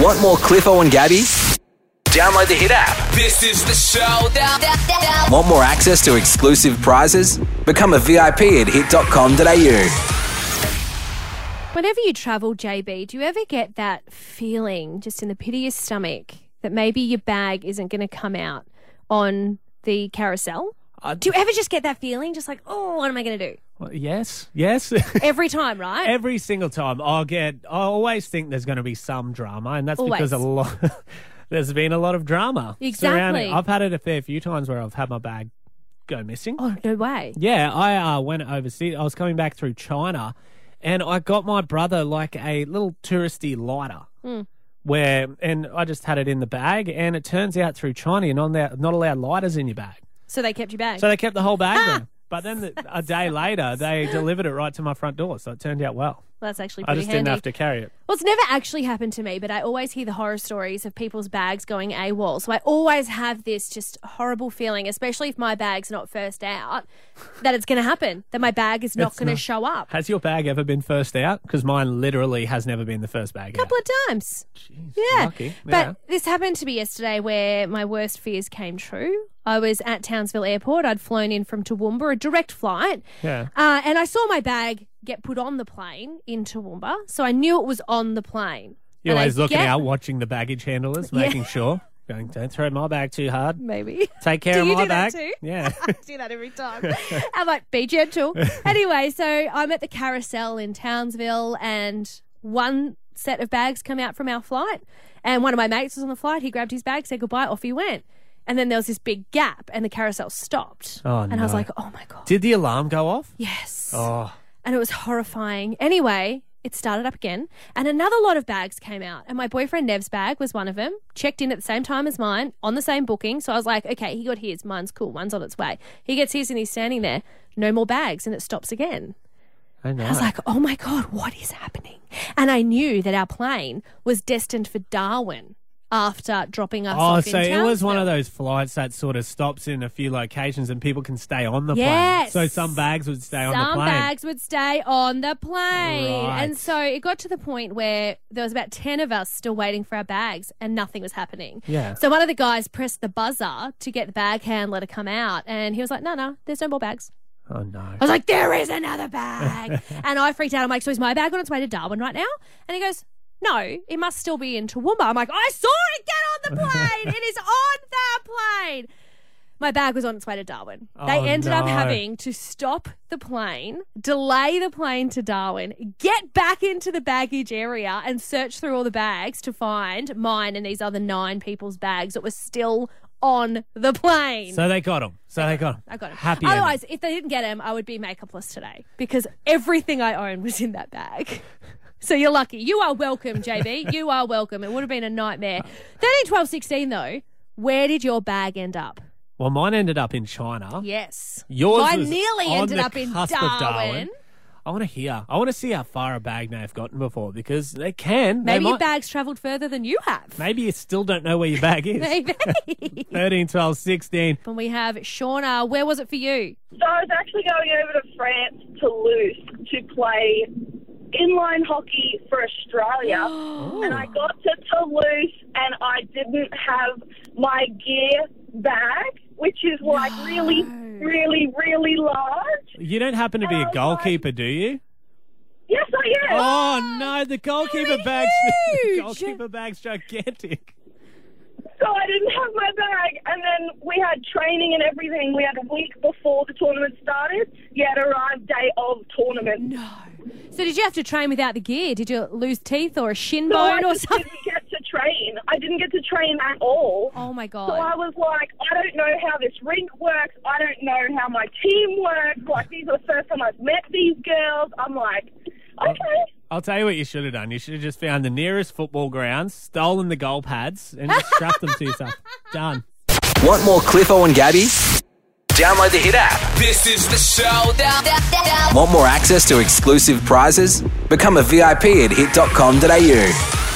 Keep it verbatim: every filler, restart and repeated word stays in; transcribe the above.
Want more Cliffo and Gabby? Download the Hit app. This is the show. Want more access to exclusive prizes? Become a V I P at hit dot com dot a u. Whenever you travel, J B, do you ever get that feeling just in the pit of your stomach that maybe your bag isn't going to come out on the carousel? Uh, Do you ever just get that feeling? Just like, oh, what am I going to do? Well, yes, yes. Every time, right? Every single time. I'll get, I always think there's going to be some drama, and that's Always. because a lot, there's been a lot of drama. Exactly. surrounding- I've had it a fair few times where I've had my bag go missing. Oh, no way. Yeah, I uh, went overseas. I was coming back through China, and I got my brother like a little touristy lighter. Mm. Where, and I just had it in the bag, and it turns out through China you're not, not allowed lighters in your bag. So they kept your bag? So they kept the whole bag there. But then the, a day later, they delivered it right to my front door, so it turned out well. Well, that's actually I pretty just handy. didn't have to carry it. Well, it's never actually happened to me, but I always hear the horror stories of people's bags going AWOL. So I always have this just horrible feeling, especially if my bag's not first out, that it's going to happen, that my bag is not It's going to not- show up. Has your bag ever been first out? Because mine literally has never been the first bag A couple out. of times. Jeez, Yeah. lucky. But Yeah. this happened to me yesterday where my worst fears came true. I was at Townsville Airport. I'd flown in from Toowoomba, a direct flight. Yeah. Uh, and I saw my bag get put on the plane in Toowoomba, so I knew it was on the plane. You're And I always looking get- out, watching the baggage handlers, Yeah. making sure. Going, don't throw my bag too hard. Maybe. Take care Do of you my do that bag. too? Yeah. I do that every time. I'm like, be gentle. Anyway, so I'm at the carousel in Townsville and one set of bags come out from our flight and one of my mates was on the flight. He grabbed his bag, said goodbye, off he went. And then there was this big gap and the carousel stopped. Oh, and I was no. like, oh my God. Did the alarm go off? Yes. Oh. And it was horrifying. Anyway, it started up again and another lot of bags came out and my boyfriend Nev's bag was one of them, checked in at the same time as mine on the same booking. So I was like, okay, he got his, mine's cool, mine's on its way. He gets his and he's standing there, no more bags, and it stops again. I know. I was like, oh my God, what is happening? And I knew that our plane was destined for Darwin after dropping us Oh, off so in it was one Townsville. of those flights that sort of stops in a few locations and people can stay on the Yes. plane. So some bags would stay on the Some plane. bags would stay on the plane. Right. And so it got to the point where there was about ten of us still waiting for our bags and nothing was happening. Yeah. So one of the guys pressed the buzzer to get the bag handler to come out and he was like, no, no, there's no more bags. Oh, no. I was like, there is another bag. And I freaked out. I'm like, so is my bag on its way to Darwin right now? And he goes, no, it must still be in Toowoomba. I'm like, I saw it get on the plane. It is on that plane. My bag was on its way to Darwin. They Oh, ended up no. having to stop the plane, delay the plane to Darwin, get back into the baggage area and search through all the bags to find mine and these other nine people's bags that were still on the plane. So they got him. So they got him. I got him. Happy Otherwise, if they didn't get him, I would be makeupless today because everything I own was in that bag. So you're lucky. You are welcome, J B. You are welcome. It would have been a nightmare. thirteen, twelve, sixteen though, where did your bag end up? Well, mine ended up in China. Yes. Yours Mine was nearly on ended the up in cusp of Darwin. Darwin. I want to hear. I want to see how far a bag may have gotten before because they can. Maybe they your might, bag's travelled further than you have. Maybe you still don't know where your bag is. Maybe. thirteen, twelve, sixteen. And we have Shauna. Where was it for you? So I was actually going over to France, Toulouse, to play inline hockey for Australia. And I got to Toulouse and I didn't have my gear bag, which is like really, really, really large. You don't happen to be a Oh, goalkeeper, do you? Yes, I am. Oh, no, the goalkeeper Really bag's the huge. goalkeeper bag's gigantic. So I didn't have my bag, and then we had training and everything. We had a week before the tournament started. You had arrived day of tournament. No. So did you have to train without the gear? Did you lose teeth or a shin So I bone or just something? didn't get to train. I didn't get to train at all. Oh, my God. So I was like, I don't know how this rink works. I don't know how my team works. Like, these are the first time I've met these girls. I'm like, okay. I'll tell you what you should have done. You should have just found the nearest football grounds, stolen the goal pads, and just strapped them to yourself. Done. Want more Cliffo and Gabby? Download the Hit app. This is the show. Want more access to exclusive prizes? Become a V I P at hit dot com dot a u.